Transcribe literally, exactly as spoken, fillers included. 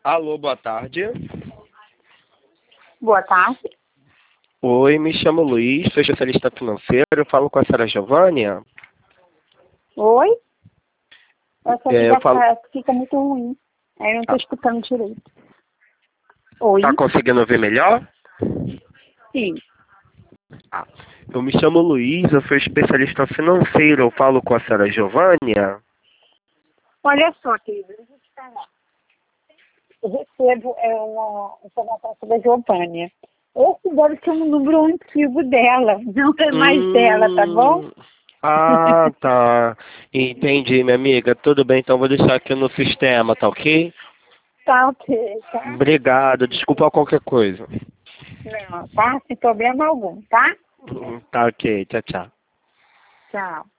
Alô, boa tarde. Boa tarde. Oi, me chamo Luiz, sou especialista financeiro, eu falo com a senhora Giovânia. Oi? Essa É, eu falo... ligação fica muito ruim. Aí eu não estou Ah, escutando direito. Oi? tá conseguindo ouvir melhor? Sim. Ah, eu me chamo Luiz, eu sou especialista financeiro, eu falo com a senhora Giovânia. Olha só, querido. Deixa eu te falar. Eu recebo é, uma informação sobre a Giovânia. Esse deve ser um número antigo dela. Não é mais dela, tá bom? Hum... Ah, tá. Entendi, minha amiga. Tudo bem, então vou deixar aqui no sistema, tá ok? Tá ok, tá? Obrigado, desculpa qualquer coisa. Não, tá? Sem problema algum, tá? Tá ok, tchau, tchau. Tchau.